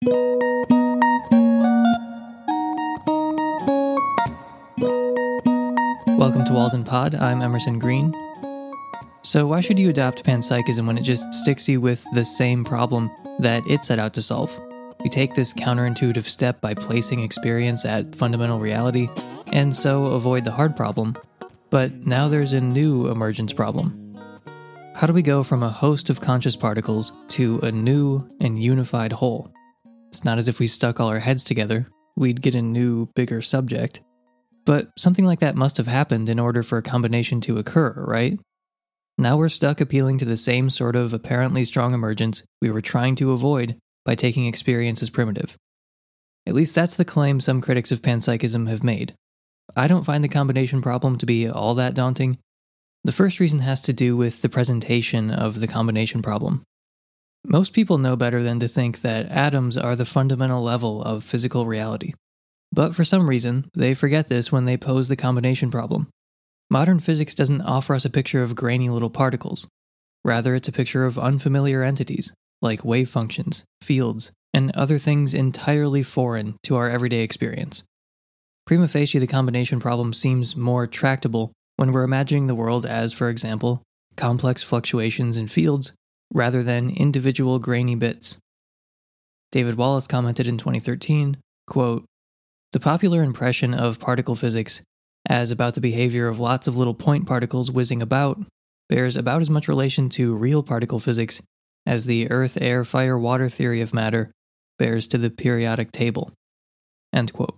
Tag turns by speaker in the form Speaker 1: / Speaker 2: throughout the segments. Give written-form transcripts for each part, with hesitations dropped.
Speaker 1: Welcome to Walden Pod, I'm Emerson Green. So why should you adopt panpsychism when it just sticks you with the same problem that it set out to solve? We take this counterintuitive step by placing experience at fundamental reality, and so avoid the hard problem. But now there's a new emergence problem. How do we go from a host of conscious particles to a new and unified whole? It's not as if we stuck all our heads together, we'd get a new, bigger subject. But something like that must have happened in order for a combination to occur, right? Now we're stuck appealing to the same sort of apparently strong emergence we were trying to avoid by taking experience as primitive. At least that's the claim some critics of panpsychism have made. I don't find the combination problem to be all that daunting. The first reason has to do with the presentation of the combination problem. Most people know better than to think that atoms are the fundamental level of physical reality. But for some reason, they forget this when they pose the combination problem. Modern physics doesn't offer us a picture of grainy little particles. Rather, it's a picture of unfamiliar entities, like wave functions, fields, and other things entirely foreign to our everyday experience. Prima facie, the combination problem seems more tractable when we're imagining the world as, for example, complex fluctuations in fields, rather than individual grainy bits. David Wallace commented in 2013, quote, "The popular impression of particle physics as about the behavior of lots of little point particles whizzing about bears about as much relation to real particle physics as the earth, air, fire, water theory of matter bears to the periodic table." End quote.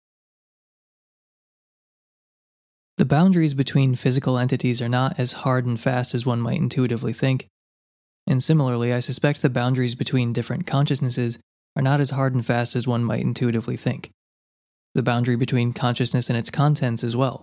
Speaker 1: The boundaries between physical entities are not as hard and fast as one might intuitively think. And similarly, I suspect the boundaries between different consciousnesses are not as hard and fast as one might intuitively think. The boundary between consciousness and its contents as well.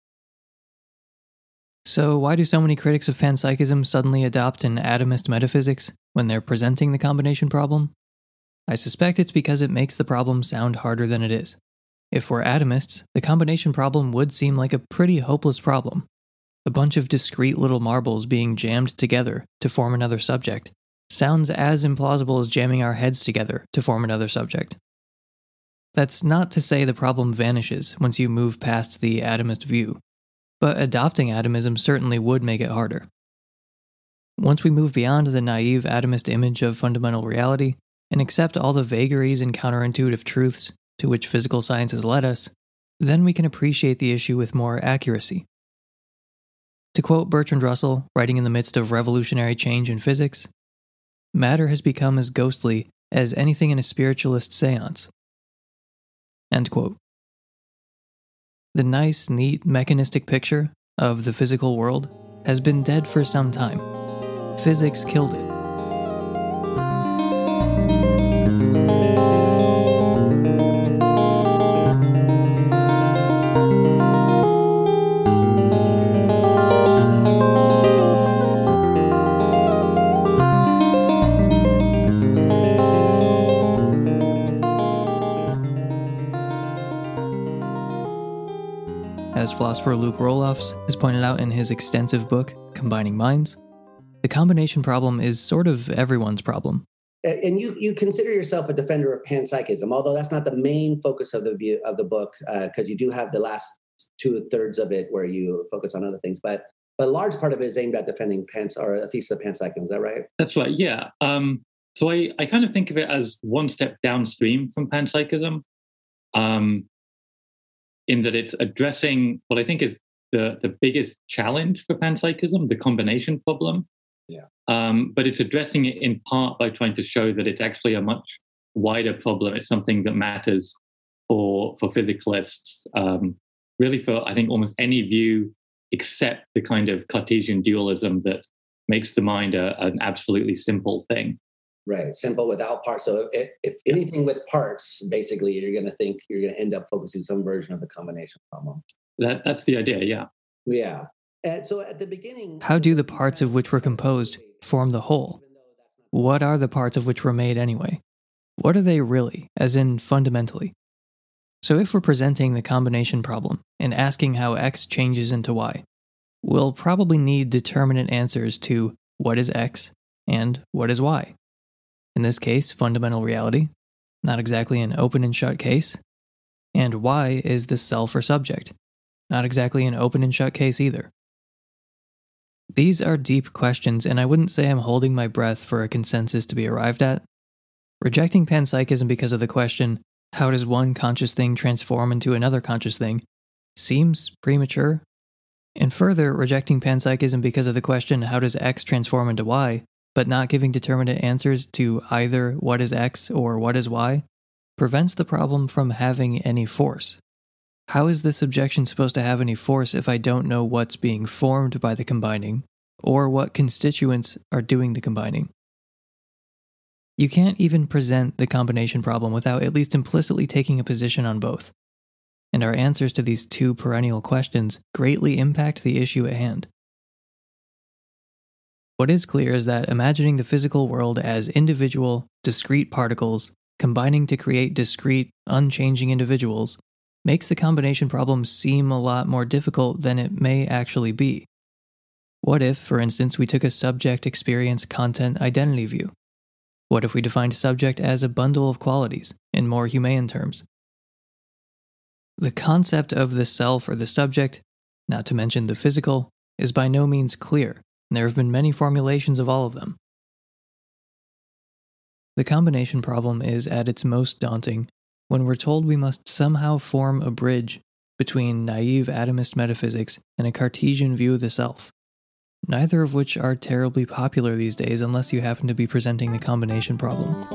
Speaker 1: So why do so many critics of panpsychism suddenly adopt an atomist metaphysics when they're presenting the combination problem? I suspect it's because it makes the problem sound harder than it is. If we're atomists, the combination problem would seem like a pretty hopeless problem. A bunch of discrete little marbles being jammed together to form another subject sounds as implausible as jamming our heads together to form another subject. That's not to say the problem vanishes once you move past the atomist view, but adopting atomism certainly would make it harder. Once we move beyond the naive atomist image of fundamental reality and accept all the vagaries and counterintuitive truths to which physical science has led us, then we can appreciate the issue with more accuracy. To quote Bertrand Russell, writing in the midst of revolutionary change in physics, "Matter has become as ghostly as anything in a spiritualist seance." End quote. The nice, neat, mechanistic picture of the physical world has been dead for some time. Physics killed it. As philosopher Luke Roelofs has pointed out in his extensive book, Combining Minds, the combination problem is sort of everyone's problem.
Speaker 2: And you consider yourself a defender of panpsychism, although that's not the main focus of the book, because you do have the last 2/3 of it where you focus on other things. But a large part of it is aimed at defending a thesis of panpsychism. Is that right?
Speaker 3: That's right. Yeah. So I kind of think of it as one step downstream from panpsychism. In that it's addressing what I think is the biggest challenge for panpsychism, the combination problem.
Speaker 2: Yeah.
Speaker 3: But it's addressing it in part by trying to show that it's actually a much wider problem. It's something that matters for physicalists, really for, I think, almost any view except the kind of Cartesian dualism that makes the mind an absolutely simple thing.
Speaker 2: Right, simple without parts. So if anything with parts, basically, you're going to think you're going to end up focusing some version of the combination problem.
Speaker 3: That's the idea, yeah.
Speaker 2: Yeah. And so at the beginning...
Speaker 1: How do the parts of which we're composed form the whole? What are the parts of which we're made anyway? What are they really, as in fundamentally? So if we're presenting the combination problem and asking how X changes into Y, we'll probably need determinate answers to what is X and what is Y. In this case, fundamental reality, not exactly an open and shut case. And why is the self or subject? Not exactly an open and shut case either. These are deep questions, and I wouldn't say I'm holding my breath for a consensus to be arrived at. Rejecting panpsychism because of the question, how does one conscious thing transform into another conscious thing, seems premature. And further, rejecting panpsychism because of the question, how does X transform into Y, but not giving determinate answers to either what is X or what is Y, prevents the problem from having any force. How is this objection supposed to have any force if I don't know what's being formed by the combining, or what constituents are doing the combining? You can't even present the combination problem without at least implicitly taking a position on both. And our answers to these two perennial questions greatly impact the issue at hand. What is clear is that imagining the physical world as individual, discrete particles combining to create discrete, unchanging individuals makes the combination problem seem a lot more difficult than it may actually be. What if, for instance, we took a subject experience content identity view? What if we defined subject as a bundle of qualities, in more humane terms? The concept of the self or the subject, not to mention the physical, is by no means clear, and there have been many formulations of all of them. The combination problem is at its most daunting when we're told we must somehow form a bridge between naive atomist metaphysics and a Cartesian view of the self, neither of which are terribly popular these days unless you happen to be presenting the combination problem.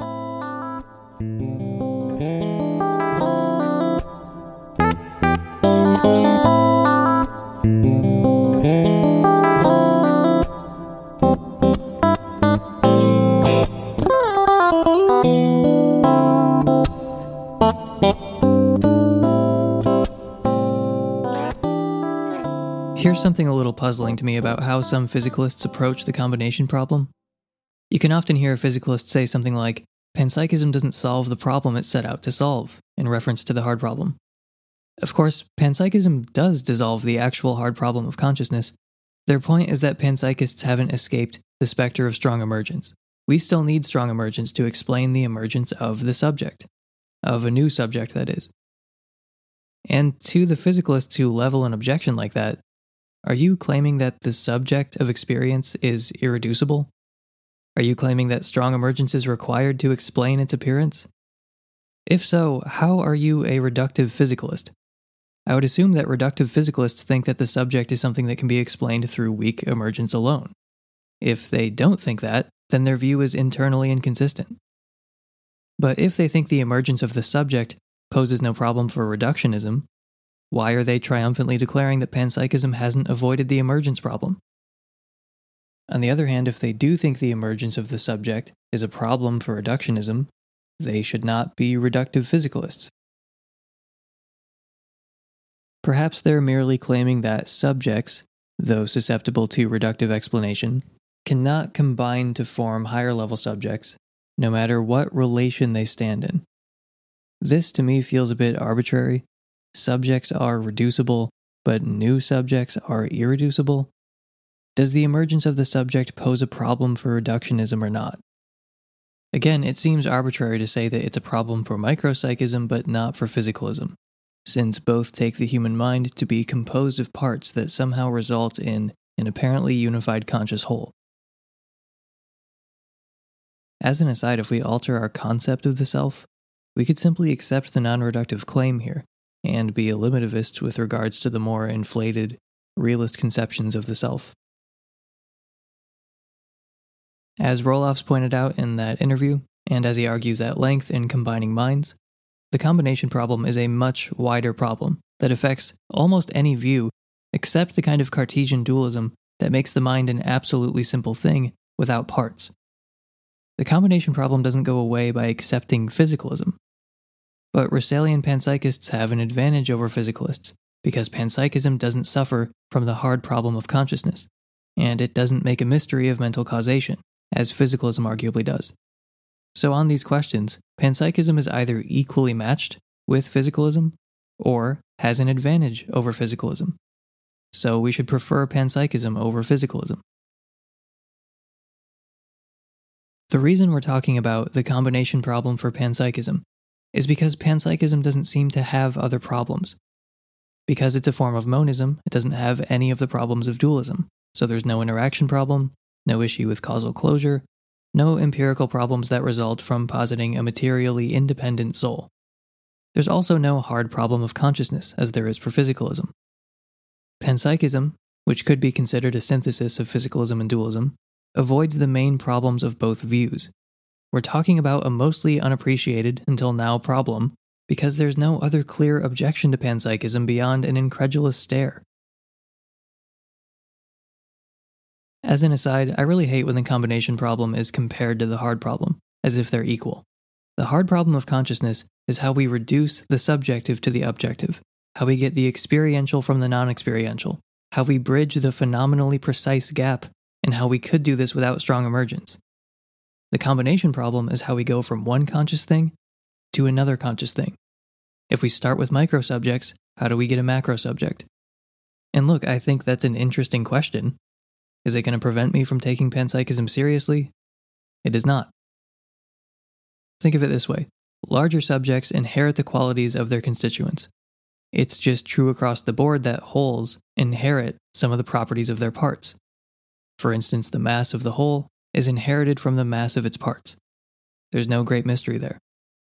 Speaker 1: Here's something a little puzzling to me about how some physicalists approach the combination problem. You can often hear a physicalist say something like, panpsychism doesn't solve the problem it set out to solve, in reference to the hard problem. Of course, panpsychism does dissolve the actual hard problem of consciousness. Their point is that panpsychists haven't escaped the specter of strong emergence. We still need strong emergence to explain the emergence of the subject. Of a new subject, that is. And to the physicalists who level an objection like that, are you claiming that the subject of experience is irreducible? Are you claiming that strong emergence is required to explain its appearance? If so, how are you a reductive physicalist? I would assume that reductive physicalists think that the subject is something that can be explained through weak emergence alone. If they don't think that, then their view is internally inconsistent. But if they think the emergence of the subject poses no problem for reductionism, why are they triumphantly declaring that panpsychism hasn't avoided the emergence problem? On the other hand, if they do think the emergence of the subject is a problem for reductionism, they should not be reductive physicalists. Perhaps they're merely claiming that subjects, though susceptible to reductive explanation, cannot combine to form higher-level subjects, no matter what relation they stand in. This to me feels a bit arbitrary. Subjects are reducible, but new subjects are irreducible? Does the emergence of the subject pose a problem for reductionism or not? Again, it seems arbitrary to say that it's a problem for micropsychism but not for physicalism, since both take the human mind to be composed of parts that somehow result in an apparently unified conscious whole. As an aside, if we alter our concept of the self, we could simply accept the non-reductive claim here, and be eliminativist with regards to the more inflated, realist conceptions of the self. As Roelofs pointed out in that interview, and as he argues at length in Combining Minds, the combination problem is a much wider problem that affects almost any view except the kind of Cartesian dualism that makes the mind an absolutely simple thing without parts. The combination problem doesn't go away by accepting physicalism. But Russellian panpsychists have an advantage over physicalists, because panpsychism doesn't suffer from the hard problem of consciousness, and it doesn't make a mystery of mental causation, as physicalism arguably does. So on these questions, panpsychism is either equally matched with physicalism, or has an advantage over physicalism. So we should prefer panpsychism over physicalism. The reason we're talking about the combination problem for panpsychism is because panpsychism doesn't seem to have other problems. Because it's a form of monism, it doesn't have any of the problems of dualism. So there's no interaction problem, no issue with causal closure, no empirical problems that result from positing a materially independent soul. There's also no hard problem of consciousness, as there is for physicalism. Panpsychism, which could be considered a synthesis of physicalism and dualism, avoids the main problems of both views. We're talking about a mostly unappreciated until now problem because there's no other clear objection to panpsychism beyond an incredulous stare. As an aside, I really hate when the combination problem is compared to the hard problem, as if they're equal. The hard problem of consciousness is how we reduce the subjective to the objective, how we get the experiential from the non-experiential, how we bridge the phenomenally precise gap, and how we could do this without strong emergence. The combination problem is how we go from one conscious thing to another conscious thing. If we start with micro-subjects, how do we get a macro-subject? And look, I think that's an interesting question. Is it going to prevent me from taking panpsychism seriously? It is not. Think of it this way. Larger subjects inherit the qualities of their constituents. It's just true across the board that wholes inherit some of the properties of their parts. For instance, the mass of the whole is inherited from the mass of its parts. There's no great mystery there.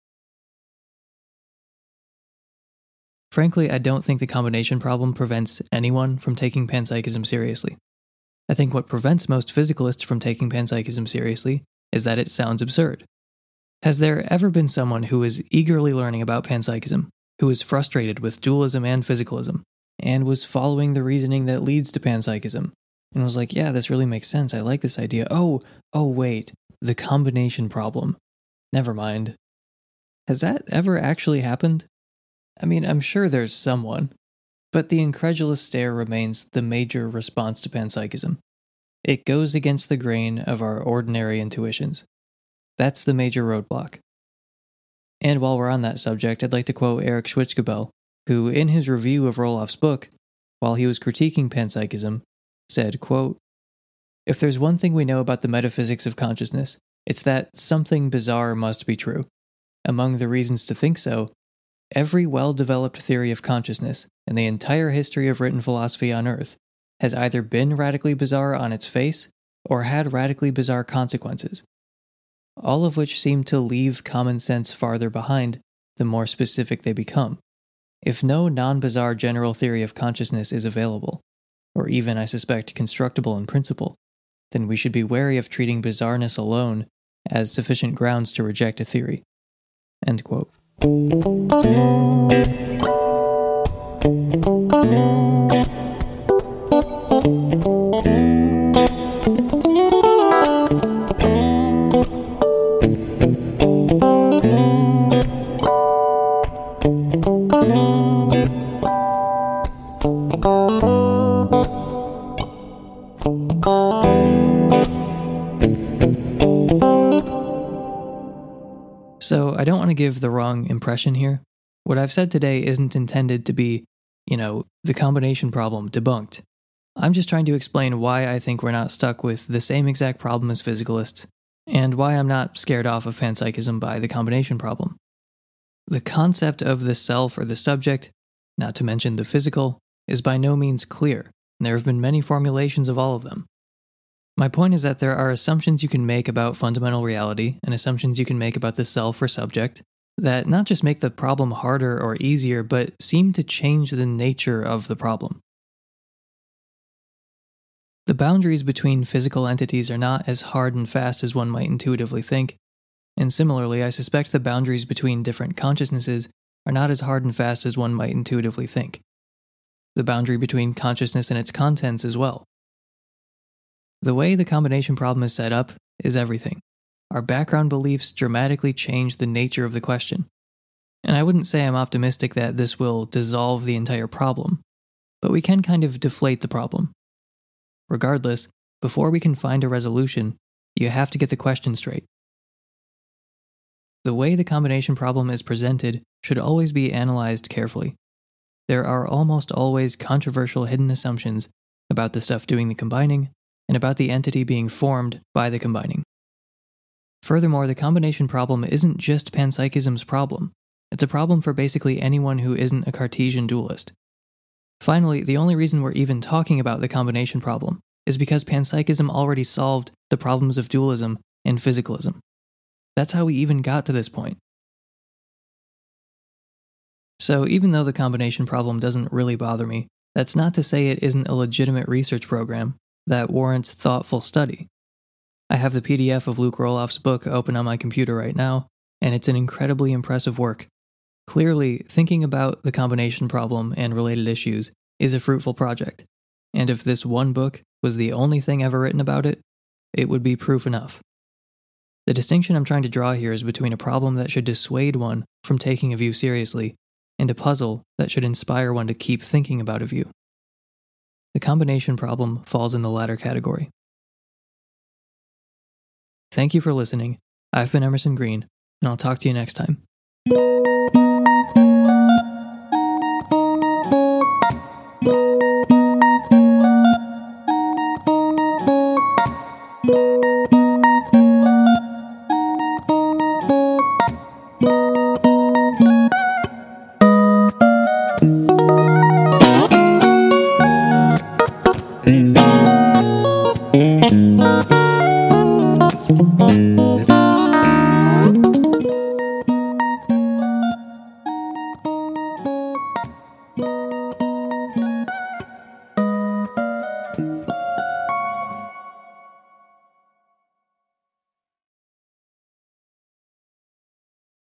Speaker 1: Frankly, I don't think the combination problem prevents anyone from taking panpsychism seriously. I think what prevents most physicalists from taking panpsychism seriously is that it sounds absurd. Has there ever been someone who is eagerly learning about panpsychism, who was frustrated with dualism and physicalism, and was following the reasoning that leads to panpsychism, and was like, yeah, this really makes sense, I like this idea, oh wait, the combination problem. Never mind. Has that ever actually happened? I mean, I'm sure there's someone, but the incredulous stare remains the major response to panpsychism. It goes against the grain of our ordinary intuitions. That's the major roadblock. And while we're on that subject, I'd like to quote Eric Schwitzgebel, who, in his review of Roloff's book, while he was critiquing panpsychism, said, quote, "If there's one thing we know about the metaphysics of consciousness, it's that something bizarre must be true. Among the reasons to think so, every well-developed theory of consciousness in the entire history of written philosophy on Earth has either been radically bizarre on its face or had radically bizarre consequences, all of which seem to leave common sense farther behind the more specific they become. If no non-bizarre general theory of consciousness is available, or even, I suspect, constructible in principle, then we should be wary of treating bizarreness alone as sufficient grounds to reject a theory." End quote. So I don't want to give the wrong impression here. What I've said today isn't intended to be, the combination problem debunked. I'm just trying to explain why I think we're not stuck with the same exact problem as physicalists, and why I'm not scared off of panpsychism by the combination problem. The concept of the self or the subject, not to mention the physical, is by no means clear, and there have been many formulations of all of them. My point is that there are assumptions you can make about fundamental reality and assumptions you can make about the self or subject that not just make the problem harder or easier, but seem to change the nature of the problem. The boundaries between physical entities are not as hard and fast as one might intuitively think, and similarly, I suspect the boundaries between different consciousnesses are not as hard and fast as one might intuitively think. The boundary between consciousness and its contents as well. The way the combination problem is set up is everything. Our background beliefs dramatically change the nature of the question. And I wouldn't say I'm optimistic that this will dissolve the entire problem, but we can kind of deflate the problem. Regardless, before we can find a resolution, you have to get the question straight. The way the combination problem is presented should always be analyzed carefully. There are almost always controversial hidden assumptions about the stuff doing the combining, and about the entity being formed by the combining. Furthermore, the combination problem isn't just panpsychism's problem. It's a problem for basically anyone who isn't a Cartesian dualist. Finally, the only reason we're even talking about the combination problem is because panpsychism already solved the problems of dualism and physicalism. That's how we even got to this point. So even though the combination problem doesn't really bother me, that's not to say it isn't a legitimate research program that warrants thoughtful study. I have the PDF of Luke Roloff's book open on my computer right now, and it's an incredibly impressive work. Clearly, thinking about the combination problem and related issues is a fruitful project, and if this one book was the only thing ever written about it, it would be proof enough. The distinction I'm trying to draw here is between a problem that should dissuade one from taking a view seriously and a puzzle that should inspire one to keep thinking about a view. The combination problem falls in the latter category. Thank you for listening. I've been Emerson Green, and I'll talk to you next time.